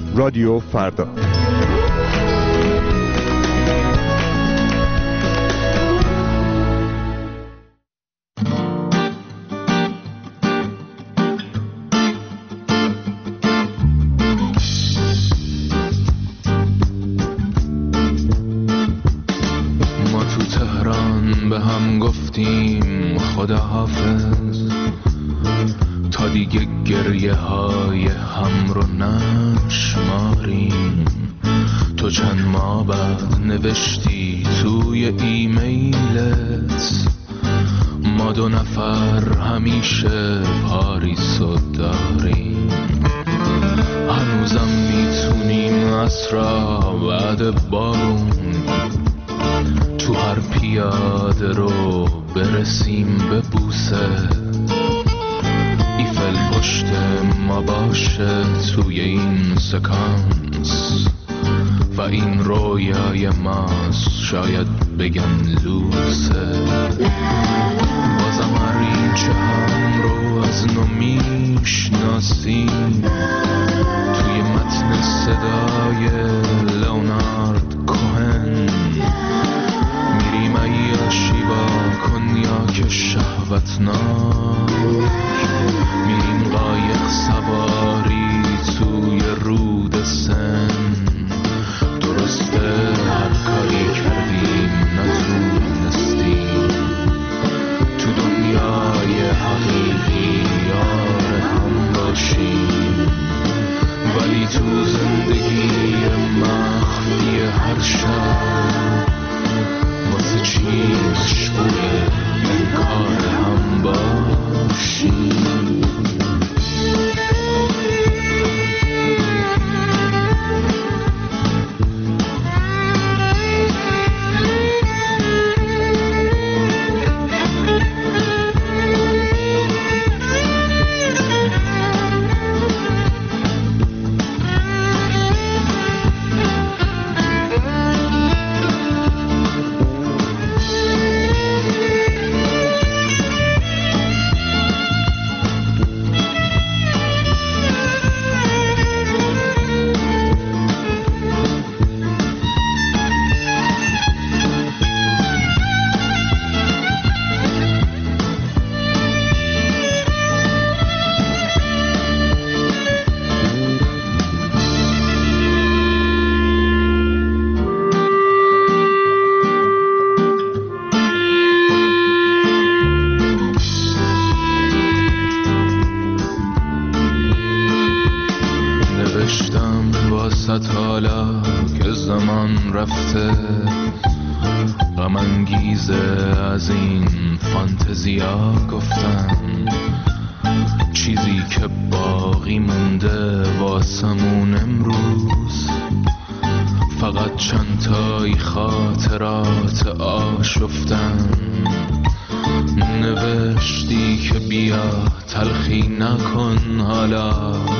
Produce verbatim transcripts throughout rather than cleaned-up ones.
رادیو فردا. خداحافظ تا دیگه گریه های هم رو نشماریم. تو چند ماه بعد نوشتی توی ایمیلت ما دو نفر همیشه پاریسو داریم. هنوزم میتونیم عصرا بعد بارون تو هر پیاده رو برسیم به بوسه. ایفل پشت ما باشه توی این سکانس و این رویای ماست، شاید بگن لوسه. بازم هریچه هم رو از نو میشناسیم توی متن صدای لئونارد کوهن. میریم عیاشی با کنیاک شهوتناک، میریم قایق سواری توی رود سن. درسته هر کاری کردیم نتونستیم تو دنیای حقیقی یار هم باشیم، ولی تو زندگی مخفی هر شب واسه چی مشغول این کار هم باشیم. حالا که زمان رفته غم انگیزه از این فانتزیا گفتن، چیزی که باقی مونده واسمون امروز فقط چند تایی خاطرات آشفتن. نوشتی که بیا تلخی نکن حالا،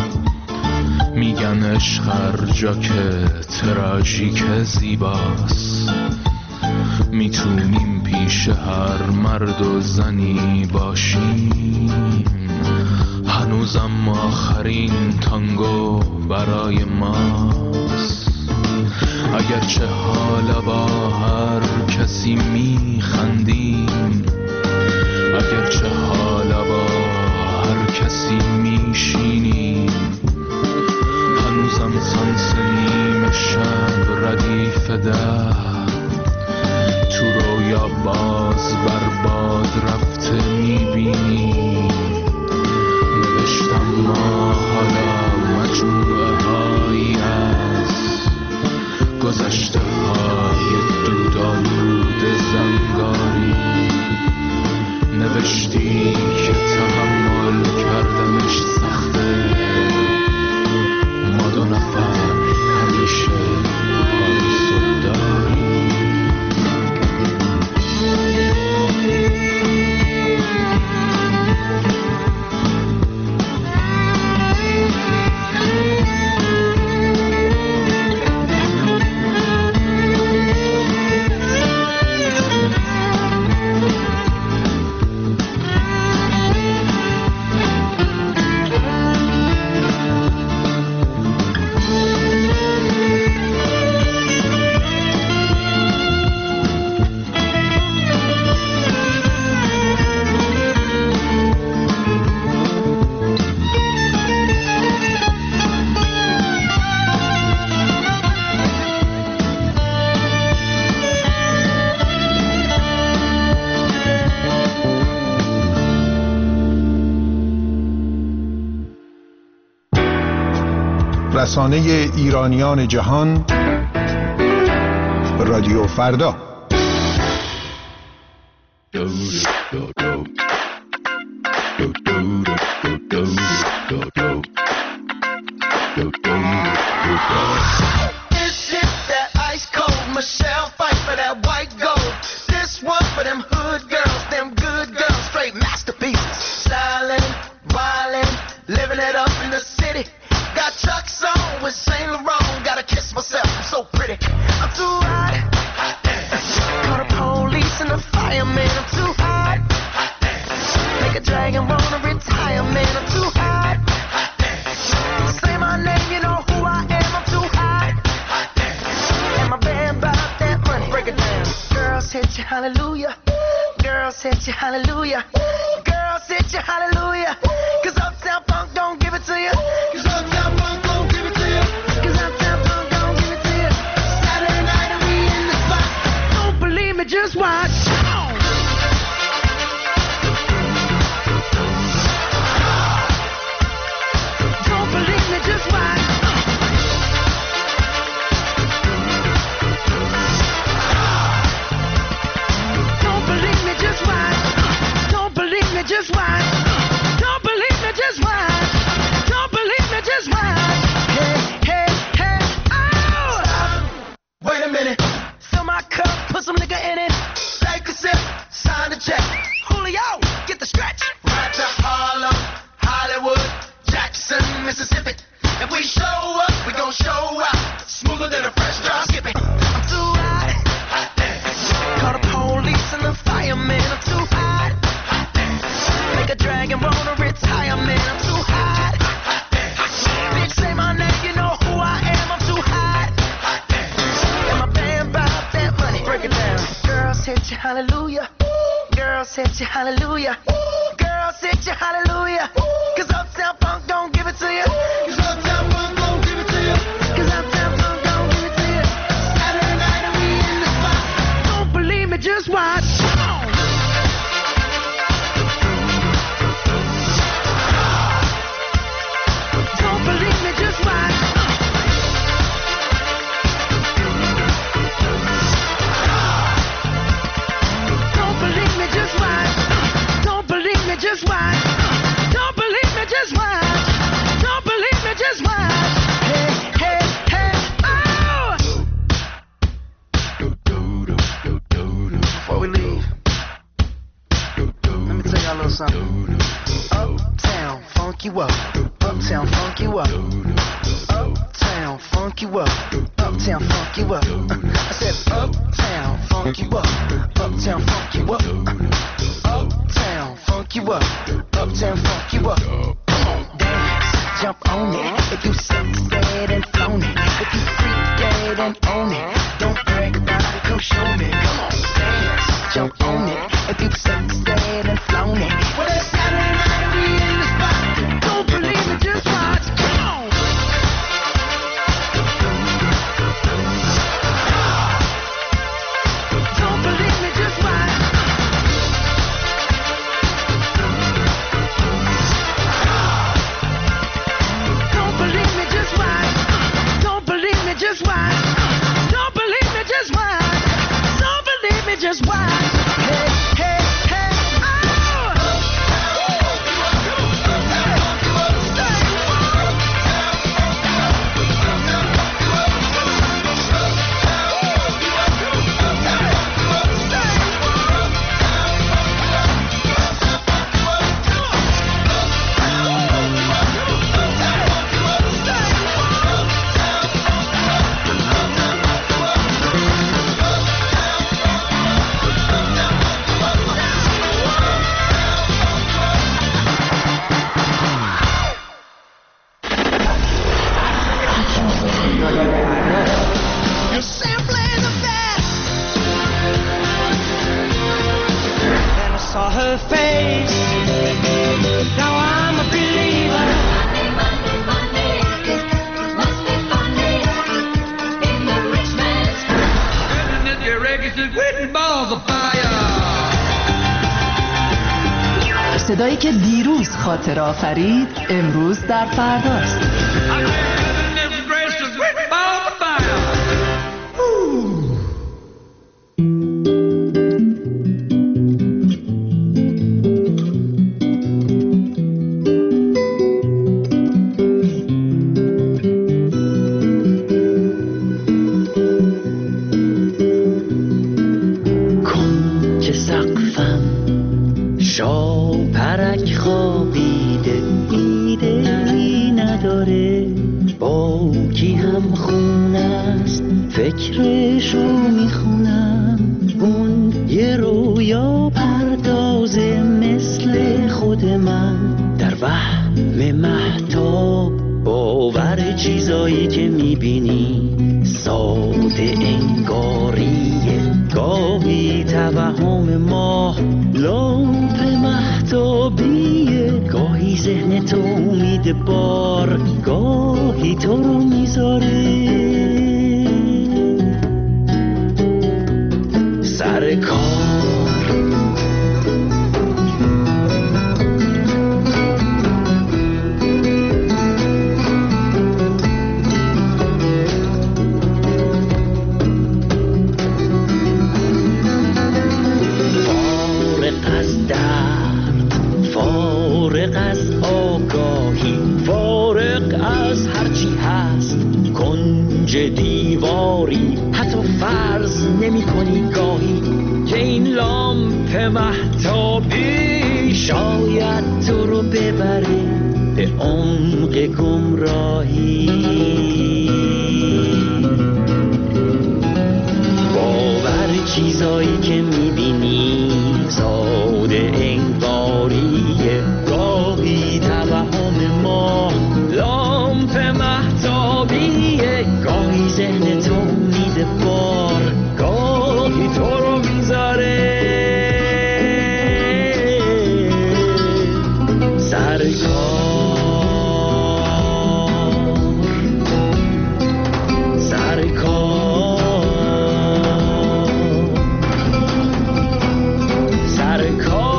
میگن عشق هر جا که تراژیک زیباست، میتونیم پیش هر مرد و زنی باشیم. هنوزم آخرین تانگو برای ماست، اگرچه حالا با هر کسی میخندیم، اگرچه حالا با هر کسی میشینیم. هنوزم سانس نیمه شب ردیف ده تو رویا باز برباد رفته میبینیم. نوشتم ما حالا مجموعه هایی از گذشته های دودالود زنگاری. نوشتی که تحمل کردنش سخته، ما دو نفر همیشه پاریسو داریم. رسانه ایرانیان جهان، رادیو فردا. Hallelujah, girls hit you, hallelujah, girls hit you, hallelujah, cause Uptown Funk don't give it to you, cause Uptown Funk don't give it to you, cause Uptown Funk don't give it to you, Saturday night and we in the spot, don't believe me, just watch. Don't believe me, just watch. Just watch. Don't believe me, just watch. Don't believe me, just watch. Hey, hey, hey, oh! Stop. Wait a minute. Fill my cup, put some nigga in it. Take a sip, sign the check. Julio, get the stretch. Right to Harlem, Hollywood, Jackson, Mississippi. If we show up, we gon' show out. Smoother than a fresh drop. Skip it. I'm too hot. Hot damn. Call the police and the firemen. I'm too hot. Make a dragon wanna retire, man, I'm too hot. Bitch, say my name, you know who I am, I'm too hot. And my band bought that money, break it down. Girls hit you, hallelujah. Girls hit you, hallelujah. Girls hit you, hallelujah. Cause Uptown Funk don't give it to you. Cause Uptown Funk don't give it to you. Cause Uptown Funk don't give it to you. Saturday night and we in the spot. Don't believe me, just watch. Just watch. Don't believe me, just watch. Don't believe me, just watch. Hey, hey, hey, oh! Before we leave, let me tell y'all a little something. Uptown, funk you up. Uptown, funk you up. Uptown, funk you up. Uptown, funk you up. I said uptown, funk you up. Uptown, funk you up. Uptown, funk you up. Uptown, funk you up. Dance, jump on it. If you sexed and flown it. If you freak dead and own it. Don't brag about it, come show me. Come on, dance, jump on it. If you sexed and flown it. Well, it's Saturday night and we in the spot. Don't believe it, just watch. Come on. Don't believe me, just watch. Don't believe me, just watch. Don't believe me, just watch. Don't believe me, just watch. Don't believe me, just watch. Hey, hey, hey, oh! صدایی که دیروز خاطر آفرید امروز در فرداست. دلم خون است، فکرشو میخونم. اون یه رویا پردازه مثل خود من، در وهم مهتاب باور چیزایی که میبینی ساده انگاریه. گاهی توهم ماه لامپ مهتابیه، گاهی ذهن تو امید بار، گاهی تو رو میذاره سر کار. دیواری حتی فرض نمی کنی گاهی که این لامپ مهتابی شاید تو رو ببره به عمق گمراهی. باور چیزایی که می بینی ساده انگاریه، گاهی توهم ما لامپ مهتابیه، گاهی ذهن تو میده بار، گاهی تو رو میذاره سر کار. سر کار سر کار.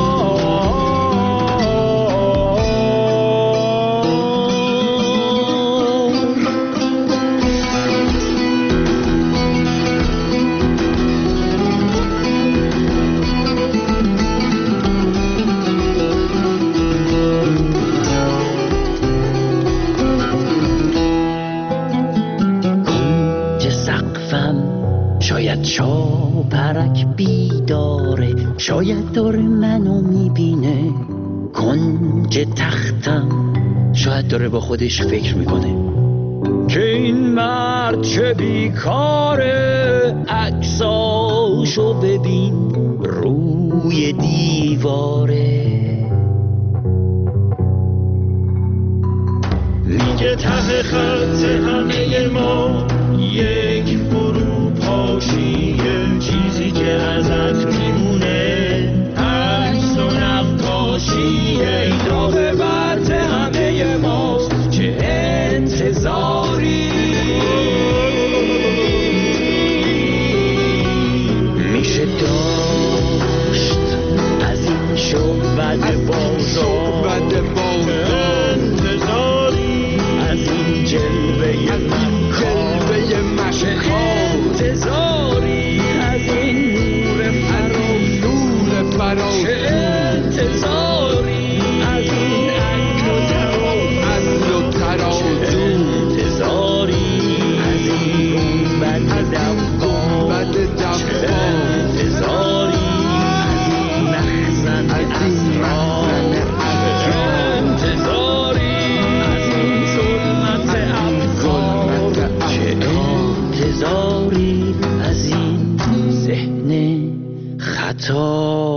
شاید چاپرک بیداره، شاید داره منو میبینه. کنج تختم شاید داره با خودش فکر میکنه که این مرد چه بیکاره. عکساشو ببین روی دیواره، میگه ته خط همه ما یک فرو پاشیه، چیزی که ازت میمونه عکس و نقاشیه. این راه برد همه ماست، چه انتظاری میشه داشت از این شعبد بازار، انتظاری از این جلوه مکان، انتظاری از این نور فراموش، چه انتظاری از این عقل و ترازو، چه انتظاری از این گنبد دفاع، چه انتظاری از این مخزن اسرار، چه انتظاری از این ظلمت افکار، چه انتظاری از این ذهن خطا.